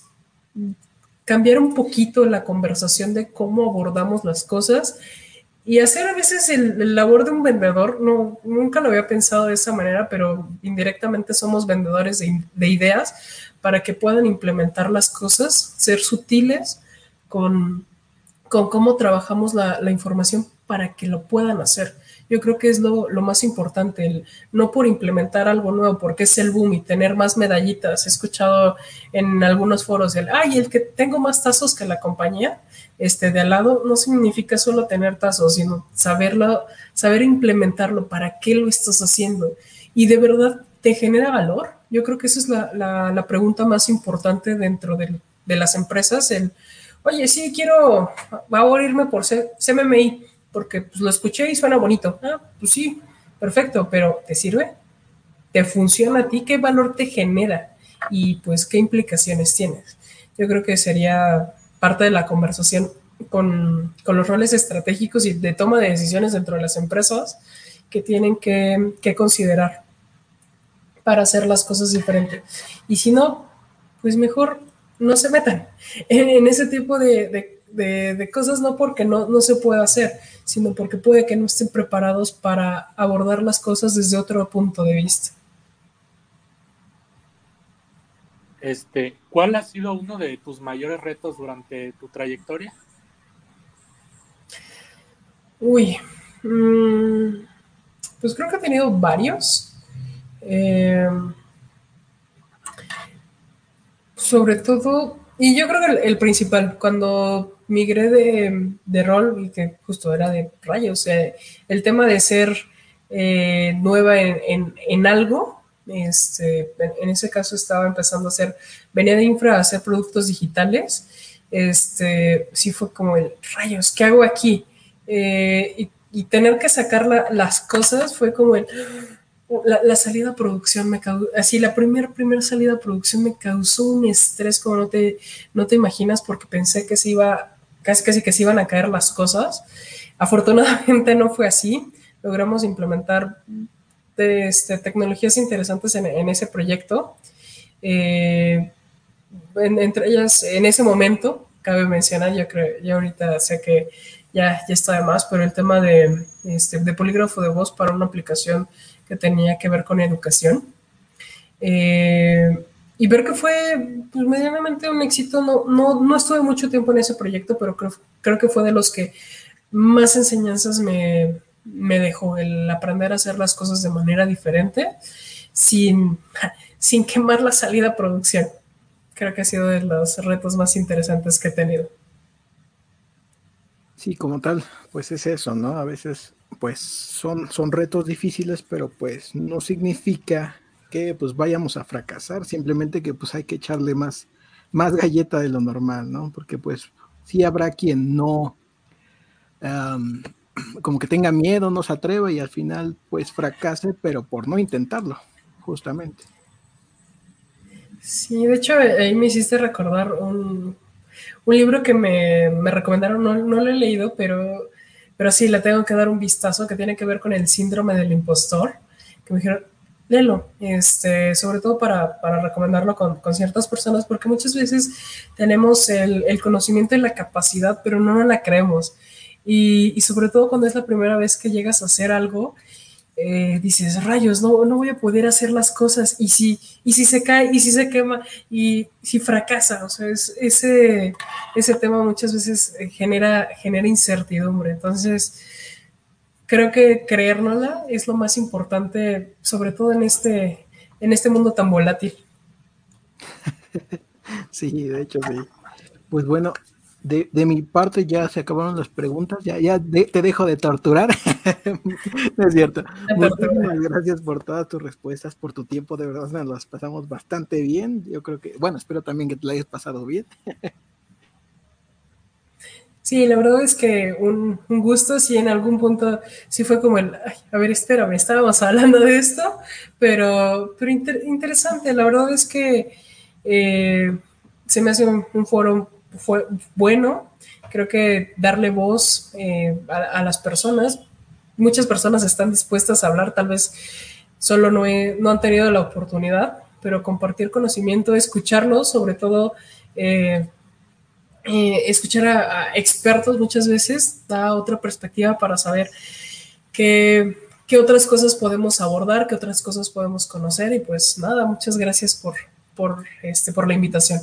cambiar un poquito la conversación de cómo abordamos las cosas y hacer a veces el, el labor de un vendedor. No, nunca lo había pensado de esa manera, pero indirectamente somos vendedores de, de ideas para que puedan implementar las cosas, ser sutiles con, con cómo trabajamos la, la información para que lo puedan hacer. Yo creo que es lo, lo más importante, el, no por implementar algo nuevo, porque es el boom y tener más medallitas. He escuchado en algunos foros el, ay, el que tengo más tazos que la compañía este, de al lado, no significa solo tener tazos, sino saberlo, saber implementarlo, para qué lo estás haciendo. Y de verdad, ¿te genera valor? Yo creo que esa es la, la, la pregunta más importante dentro de, de las empresas, el, oye, sí, quiero, va a irme por C M M I, porque pues, lo escuché y suena bonito. Ah, pues sí, perfecto, pero ¿te sirve? ¿Te funciona a ti? ¿Qué valor te genera? Y pues, ¿qué implicaciones tienes? Yo creo que sería parte de la conversación con, con los roles estratégicos y de toma de decisiones dentro de las empresas que tienen que, que considerar para hacer las cosas diferentes. Y si no, pues mejor no se metan en, en ese tipo de, de De, de cosas, no porque no, no se pueda hacer, sino porque puede que no estén preparados para abordar las cosas desde otro punto de vista. Este, ¿cuál ha sido uno de tus mayores retos durante tu trayectoria? Uy, mmm, pues creo que he tenido varios. Eh, sobre todo, y yo creo que el, el principal, cuando migré de, de rol, y que justo era de rayos, eh, el tema de ser eh, nueva en, en, en algo, este, en, en ese caso estaba empezando a hacer, venía de infra a hacer productos digitales, este, sí fue como el rayos, ¿qué hago aquí? Eh, y, y tener que sacar la, las cosas fue como el... La, la salida a producción me causó, así la primera primera salida a producción me causó un estrés como no te, no te imaginas, porque pensé que se iba, casi casi que se iban a caer las cosas. Afortunadamente no fue así, logramos implementar de, este, tecnologías interesantes en, en ese proyecto, eh, en, entre ellas en ese momento, cabe mencionar, yo creo, ya ahorita sé que ya, ya está de más, pero el tema de, este, de polígrafo de voz para una aplicación que tenía que ver con educación. Eh, y ver que fue pues, medianamente un éxito. No, no, no estuve mucho tiempo en ese proyecto, pero creo, creo que fue de los que más enseñanzas me, me dejó, el aprender a hacer las cosas de manera diferente, sin, sin quemar la salida a producción. Creo que ha sido de los retos más interesantes que he tenido. Sí, como tal, pues es eso, ¿no? A veces, pues son, son retos difíciles, pero pues no significa que pues vayamos a fracasar, simplemente que pues hay que echarle más, más galleta de lo normal, ¿no? Porque pues sí habrá quien no, um, como que tenga miedo, no se atreva y al final pues fracase, pero por no intentarlo, justamente. Sí, de hecho ahí me hiciste recordar un... Un libro que me, me recomendaron, no, no lo he leído, pero, pero sí le tengo que dar un vistazo, que tiene que ver con el síndrome del impostor. Que me dijeron, léelo, este, sobre todo para, para recomendarlo con, con ciertas personas, porque muchas veces tenemos el, el conocimiento y la capacidad, pero no nos la creemos. Y, y sobre todo cuando es la primera vez que llegas a hacer algo, eh, dices, rayos, no, no voy a poder hacer las cosas, y si, y si se cae, y si se quema, y si fracasa, o sea, es, ese, ese tema muchas veces genera, genera incertidumbre. Entonces, creo que creérnosla es lo más importante, sobre todo en este, en este mundo tan volátil. Sí, de hecho, sí. Pues bueno, de, de mi parte ya se acabaron las preguntas, ya, ya de, te dejo de torturar. No es cierto. Muchísimas gracias por todas tus respuestas, por tu tiempo, de verdad nos las pasamos bastante bien. Yo creo que, bueno, espero también que te la hayas pasado bien. Sí, la verdad es que un, un gusto, sí, en algún punto sí fue como el, ay, a ver, espérame, estábamos hablando de esto, pero, pero inter, interesante, la verdad es que eh, se me hace un, un foro fue bueno, creo que darle voz eh, a, a las personas, muchas personas están dispuestas a hablar, tal vez solo no, he, no han tenido la oportunidad, pero compartir conocimiento, escucharlos, sobre todo... Eh, eh, escuchar a, a, expertos muchas veces da otra perspectiva para saber qué, qué otras cosas podemos abordar, qué otras cosas podemos conocer, y pues nada, muchas gracias por, por, este, por la invitación.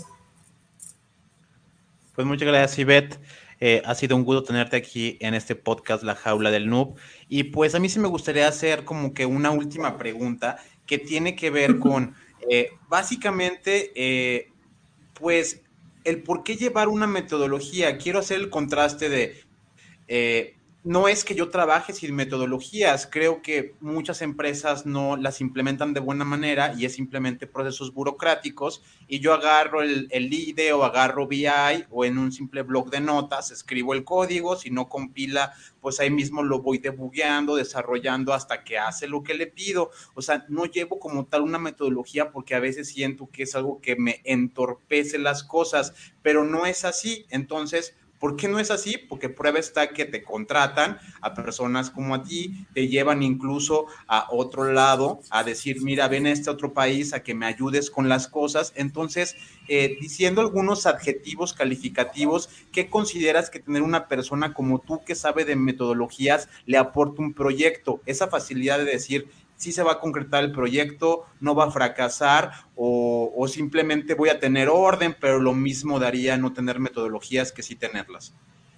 Pues muchas gracias, Ivette. Eh, ha sido un gusto tenerte aquí en este podcast La Jaula del Noob. Y pues a mí sí me gustaría hacer como que una última pregunta que tiene que ver con, eh, básicamente, eh, pues el por qué llevar una metodología. Quiero hacer el contraste de, eh, no es que yo trabaje sin metodologías, creo que muchas empresas no las implementan de buena manera y es simplemente procesos burocráticos, y yo agarro el, el I D E o agarro V I o en un simple blog de notas escribo el código, si no compila, pues ahí mismo lo voy debugueando, desarrollando hasta que hace lo que le pido. O sea, no llevo como tal una metodología porque a veces siento que es algo que me entorpece las cosas, pero no es así. Entonces, ¿por qué no es así? Porque prueba está que te contratan a personas como a ti, te llevan incluso a otro lado a decir, mira, ven a este otro país a que me ayudes con las cosas. Entonces, eh, diciendo algunos adjetivos calificativos, ¿qué consideras que tener una persona como tú que sabe de metodologías le aporta un proyecto? Esa facilidad de decir, si se va a concretar el proyecto, no va a fracasar, o, o simplemente voy a tener orden, pero lo mismo daría no tener metodologías que sí tenerlas.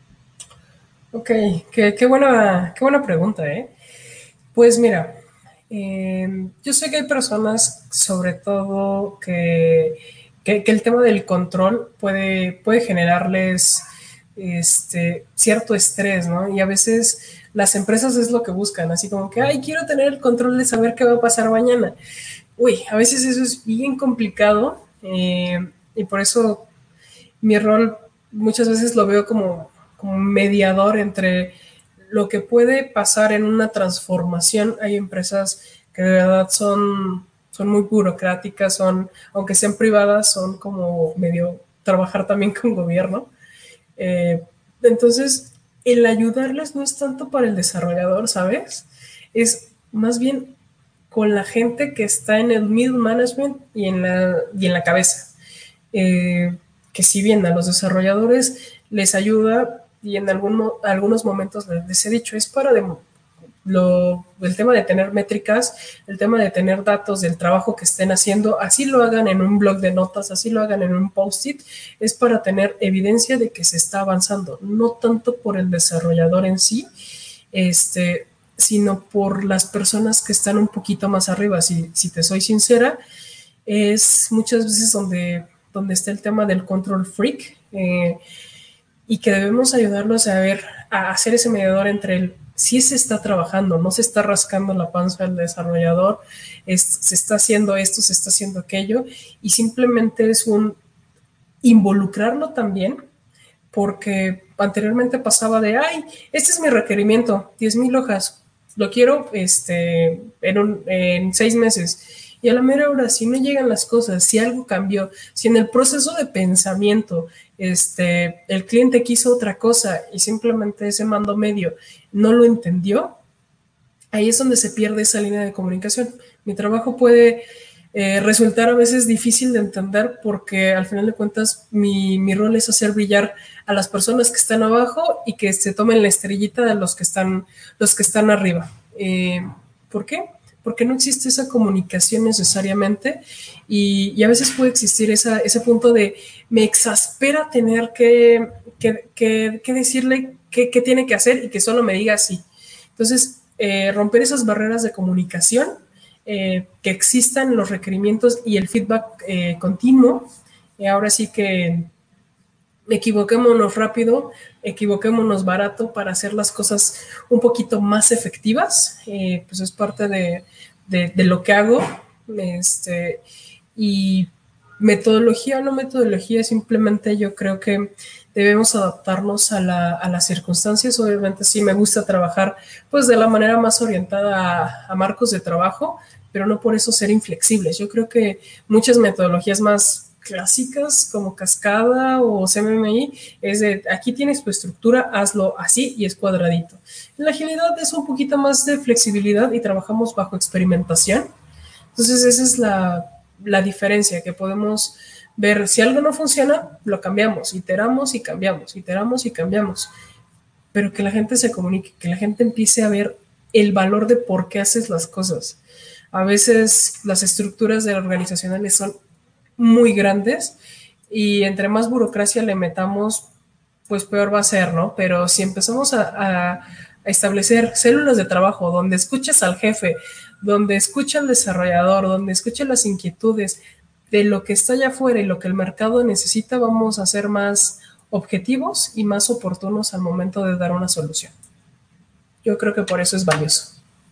Ok, qué, qué, buena, qué buena pregunta, ¿eh? Pues mira, eh, yo sé que hay personas, sobre todo, que, que, que el tema del control puede, puede generarles este, cierto estrés, ¿no? Y a veces las empresas es lo que buscan, así como que, ay, quiero tener el control de saber qué va a pasar mañana. Uy, a veces eso es bien complicado, eh, y por eso mi rol muchas veces lo veo como, como mediador entre lo que puede pasar en una transformación. Hay empresas que de verdad son, son muy burocráticas, son, aunque sean privadas, son como medio trabajar también con gobierno. Eh, entonces, el ayudarles no es tanto para el desarrollador, ¿sabes? Es más bien con la gente que está en el middle management y en la, y en la cabeza. Eh, que si bien a los desarrolladores les ayuda, y en algún, algunos momentos les he dicho, es para de, lo, el tema de tener métricas, el tema de tener datos del trabajo que estén haciendo, así lo hagan en un blog de notas, así lo hagan en un post-it, es para tener evidencia de que se está avanzando, no tanto por el desarrollador en sí, este, sino por las personas que están un poquito más arriba. Si, si te soy sincera, es muchas veces donde, donde está el tema del control freak, eh, y que debemos ayudarlos a ver, a hacer ese mediador entre el si se está trabajando, no se está rascando la panza el desarrollador, es, se está haciendo esto, se está haciendo aquello, y simplemente es un involucrarlo también, porque anteriormente pasaba de, ay, este es mi requerimiento, diez mil hojas, lo quiero este, en, un, en seis meses. Y a la mera hora, si no llegan las cosas, si algo cambió, si en el proceso de pensamiento este, el cliente quiso otra cosa y simplemente ese mando medio no lo entendió, ahí es donde se pierde esa línea de comunicación. Mi trabajo puede eh, resultar a veces difícil de entender porque al final de cuentas mi, mi rol es hacer brillar a las personas que están abajo y que se tomen la estrellita de los que están, los que están arriba. Eh, ¿Por qué? Porque no existe esa comunicación necesariamente y, y a veces puede existir esa, ese punto de me exaspera tener que, que, que, que decirle qué, qué tiene que hacer y que solo me diga sí. Entonces, eh, romper esas barreras de comunicación, eh, que existan los requerimientos y el feedback eh, continuo, eh, ahora sí que equivoquémonos rápido, equivoquémonos barato para hacer las cosas un poquito más efectivas, eh, pues es parte de, de, de lo que hago, este, y metodología o no metodología, simplemente yo creo que debemos adaptarnos a, la, a las circunstancias. Obviamente sí me gusta trabajar pues de la manera más orientada a, a marcos de trabajo, pero no por eso ser inflexibles. Yo creo que muchas metodologías más clásicas como Cascada o C M M I es de aquí tienes tu estructura, hazlo así y es cuadradito. En la agilidad es un poquito más de flexibilidad y trabajamos bajo experimentación. Entonces esa es la, la diferencia que podemos ver. Si algo no funciona, lo cambiamos, iteramos y cambiamos, iteramos y cambiamos. Pero que la gente se comunique, que la gente empiece a ver el valor de por qué haces las cosas. A veces las estructuras de organizacionales son muy grandes y entre más burocracia le metamos, pues peor va a ser, ¿no? Pero si empezamos a, a, a establecer células de trabajo donde escuches al jefe, donde escuche al desarrollador, donde escuche las inquietudes de lo que está allá afuera y lo que el mercado necesita, vamos a ser más objetivos y más oportunos al momento de dar una solución. Yo creo que por eso es valioso.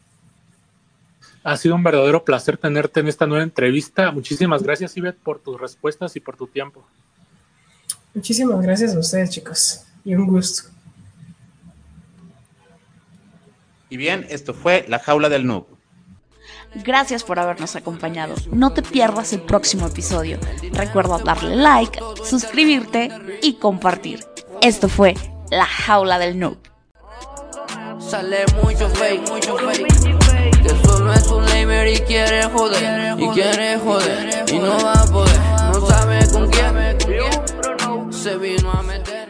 Ha sido un verdadero placer tenerte en esta nueva entrevista. Muchísimas gracias, Ivette, por tus respuestas y por tu tiempo. Muchísimas gracias a ustedes, chicos, y un gusto. Y bien, esto fue La Jaula del Noob. Gracias por habernos acompañado. No te pierdas el próximo episodio. Recuerda darle like, suscribirte y compartir. Esto fue La Jaula del Noob. Sale mucho fake, mucho fake. Que solo es un lamer y quiere joder, y quiere joder, y no va a poder, no sabe con quién, se vino a meter.